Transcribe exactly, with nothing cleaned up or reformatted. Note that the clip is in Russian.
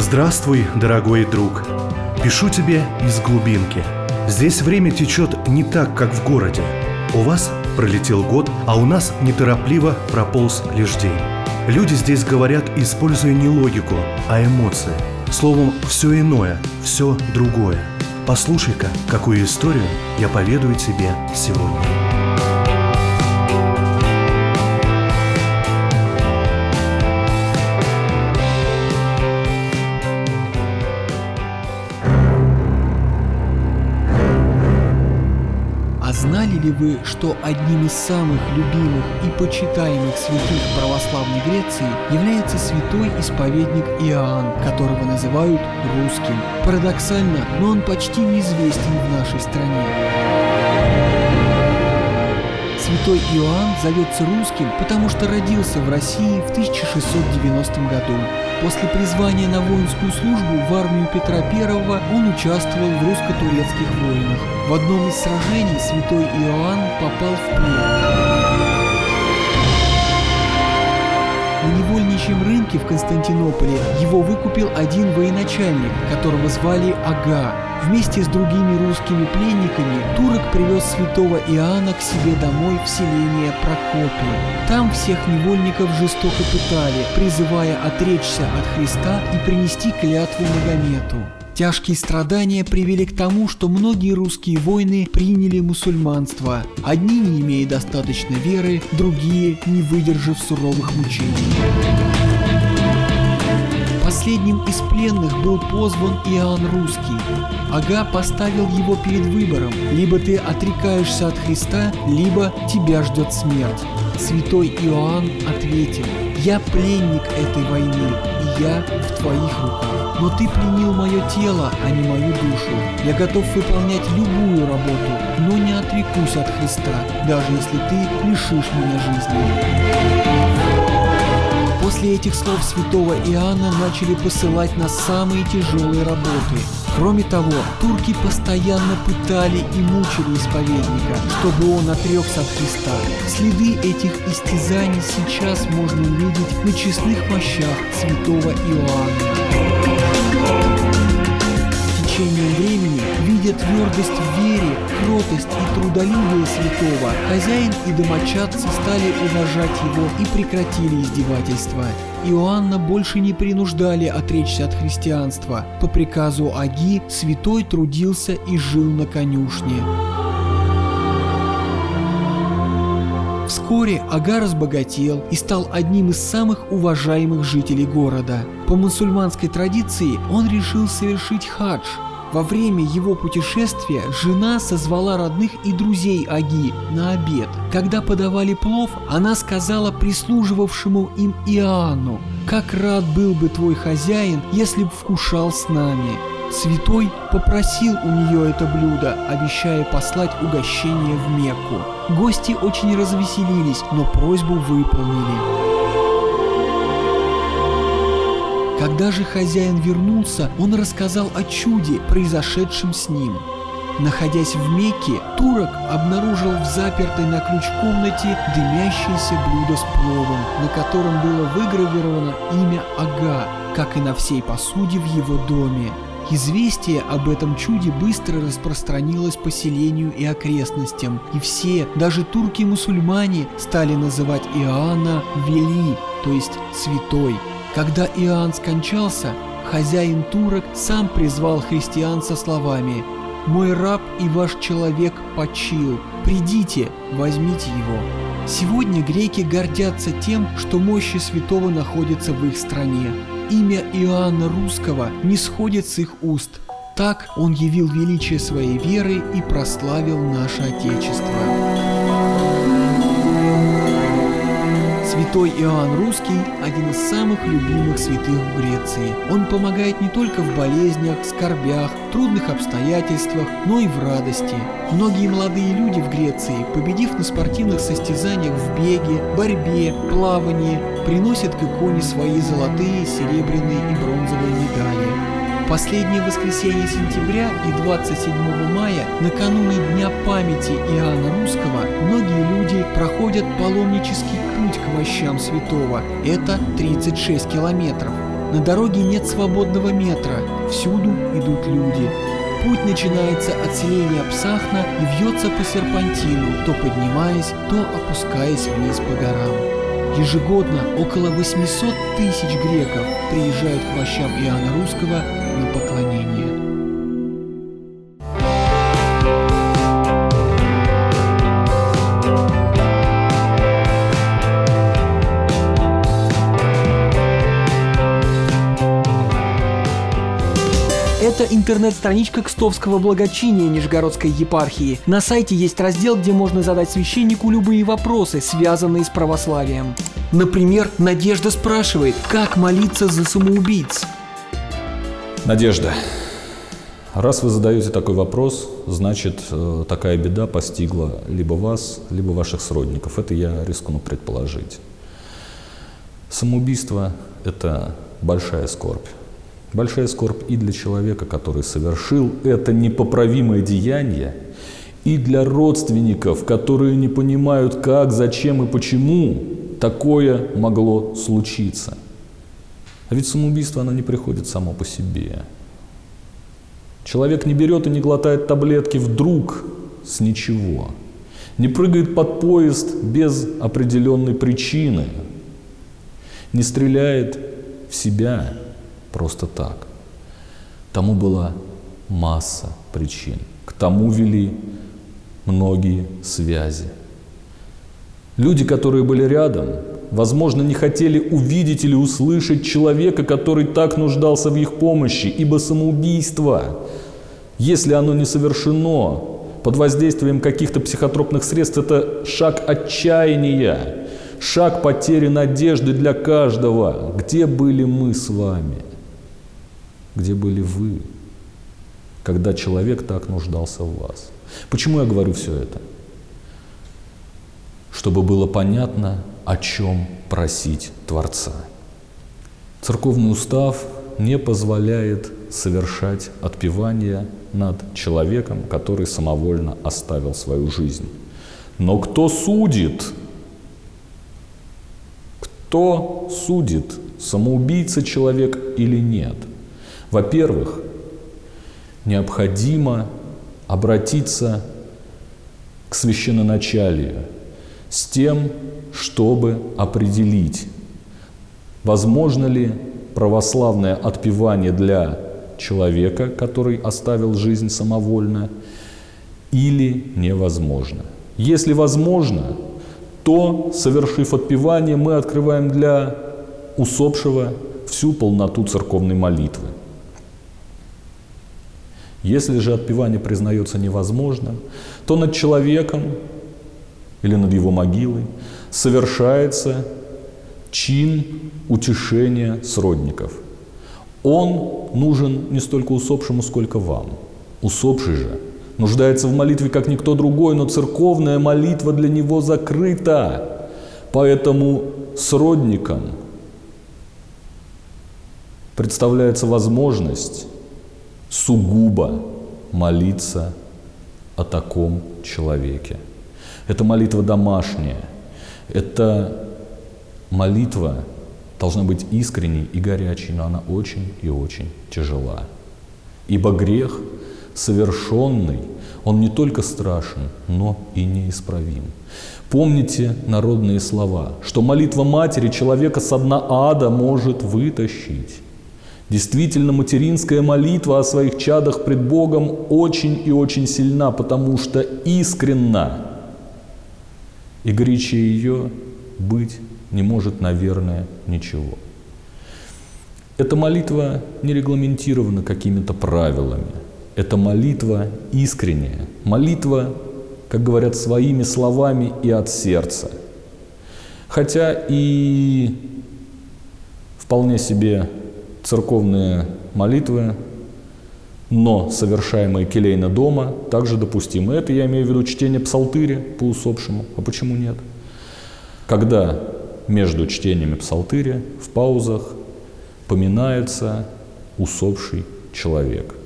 Здравствуй, дорогой друг. Пишу тебе из глубинки. Здесь время течет не так, как в городе. У вас пролетел год, а у нас неторопливо прополз лишь день. Люди здесь говорят, используя не логику, а эмоции. Словом, все иное, все другое. Послушай-ка, какую историю я поведаю тебе сегодня. Знали ли вы, что одним из самых любимых и почитаемых святых православной Греции является святой исповедник Иоанн, которого называют русским? Парадоксально, но он почти неизвестен в нашей стране. Святой Иоанн зовется русским, потому что родился в России в тысяча шестьсот девяностом году. После призвания на воинскую службу в армию Петра Первого он участвовал в русско-турецких войнах. В одном из сражений святой Иоанн попал в плен. На невольничьем рынке в Константинополе его выкупил один военачальник, которого звали Ага. Вместе с другими русскими пленниками турок привез святого Иоанна к себе домой в селение Прокопие. Там всех невольников жестоко пытали, призывая отречься от Христа и принести клятву Магомету. Тяжкие страдания привели к тому, что многие русские воины приняли мусульманство. Одни, не имея достаточно веры, другие, не выдержав суровых мучений. Последним из пленных был позван Иоанн Русский. Ага поставил его перед выбором: либо ты отрекаешься от Христа, либо тебя ждет смерть. Святой Иоанн ответил: «Я пленник этой войны, и я в твоих руках. Но ты пленил мое тело, а не мою душу. Я готов выполнять любую работу, но не отрекусь от Христа, даже если ты лишишь меня жизни». После этих слов святого Иоанна начали посылать на самые тяжелые работы. Кроме того, турки постоянно пытали и мучили исповедника, чтобы он отрекся от Христа. Следы этих истязаний сейчас можно увидеть на честных мощах святого Иоанна. С течением времени, видя твердость в вере, кротость и трудолюбие святого, хозяин и домочадцы стали уважать его и прекратили издевательства. Иоанна больше не принуждали отречься от христианства. По приказу Аги святой трудился и жил на конюшне. Вскоре Ага разбогател и стал одним из самых уважаемых жителей города. По мусульманской традиции он решил совершить хадж. Во время его путешествия жена созвала родных и друзей Аги на обед. Когда подавали плов, она сказала прислуживавшему им Иоанну: «Как рад был бы твой хозяин, если б вкушал с нами». Святой попросил у нее это блюдо, обещая послать угощение в Мекку. Гости очень развеселились, но просьбу выполнили. Когда же хозяин вернулся, он рассказал о чуде, произошедшем с ним. Находясь в Мекке, турок обнаружил в запертой на ключ комнате дымящееся блюдо с пловом, на котором было выгравировано имя Ага, как и на всей посуде в его доме. Известие об этом чуде быстро распространилось по селению и окрестностям, и все, даже турки-мусульмане, стали называть Иоанна Вели, то есть святой. Когда Иоанн скончался, хозяин турок сам призвал христиан со словами: «Мой раб и ваш человек почил. Придите, возьмите его». Сегодня греки гордятся тем, что мощи святого находятся в их стране. Имя Иоанна Русского не сходит с их уст. Так он явил величие своей веры и прославил наше Отечество. Святой Иоанн Русский – один из самых любимых святых в Греции. Он помогает не только в болезнях, скорбях, трудных обстоятельствах, но и в радости. Многие молодые люди в Греции, победив на спортивных состязаниях в беге, борьбе, плавании, приносят к иконе свои золотые, серебряные и бронзовые медали. Последнее воскресенье сентября и двадцать седьмого мая, накануне Дня памяти Иоанна Русского, многие люди проходят паломнический путь к мощам святого. Это тридцать шесть километров. На дороге нет свободного метра, всюду идут люди. Путь начинается от селения Псахна и вьется по серпантину, то поднимаясь, то опускаясь вниз по горам. Ежегодно около восемьсот тысяч греков приезжают к мощам Иоанна Русского на поклонение. Это интернет-страничка Кстовского благочиния Нижегородской епархии. На сайте есть раздел, где можно задать священнику любые вопросы, связанные с православием. Например, Надежда спрашивает, как молиться за самоубийц? Надежда, раз вы задаете такой вопрос, значит, такая беда постигла либо вас, либо ваших сродников. Это я рискну предположить. Самоубийство – это большая скорбь. Большая скорбь и для человека, который совершил это непоправимое деяние, и для родственников, которые не понимают, как, зачем и почему такое могло случиться. А ведь самоубийство, оно не приходит само по себе. Человек не берет и не глотает таблетки вдруг с ничего, не прыгает под поезд без определенной причины, не стреляет в себя просто так. Тому была масса причин. К тому вели многие связи. Люди, которые были рядом, возможно, не хотели увидеть или услышать человека, который так нуждался в их помощи, ибо самоубийство, если оно не совершено под воздействием каких-то психотропных средств, это шаг отчаяния, шаг потери надежды для каждого. Где были мы с вами? Где были вы, когда человек так нуждался в вас? Почему я говорю все это? Чтобы было понятно, о чем просить Творца. Церковный устав не позволяет совершать отпевание над человеком, который самовольно оставил свою жизнь. Но кто судит? Кто судит, самоубийца человек или нет? Во-первых, необходимо обратиться к священноначалию с тем, чтобы определить, возможно ли православное отпевание для человека, который оставил жизнь самовольно, или невозможно. Если возможно, то, совершив отпевание, мы открываем для усопшего всю полноту церковной молитвы. Если же отпевание признается невозможным, то над человеком или над его могилой совершается чин утешения сродников. Он нужен не столько усопшему, сколько вам. Усопший же нуждается в молитве, как никто другой, но церковная молитва для него закрыта. Поэтому сродникам представляется возможность сугубо молиться о таком человеке. Это молитва домашняя. Эта молитва должна быть искренней и горячей, но она очень и очень тяжела. Ибо грех совершенный, он не только страшен, но и неисправим. Помните народные слова, что молитва матери человека со дна ада может вытащить. Действительно, материнская молитва о своих чадах пред Богом очень и очень сильна, потому что искренна. И горячее ее быть не может, наверное, ничего. Эта молитва не регламентирована какими-то правилами. Это молитва искренняя. Молитва, как говорят, своими словами и от сердца. Хотя и вполне себе церковные молитвы, но совершаемые келейно дома, также допустимы. Это я имею в виду чтение псалтыря по усопшему. А почему нет? Когда между чтениями псалтыря в паузах поминается усопший человек.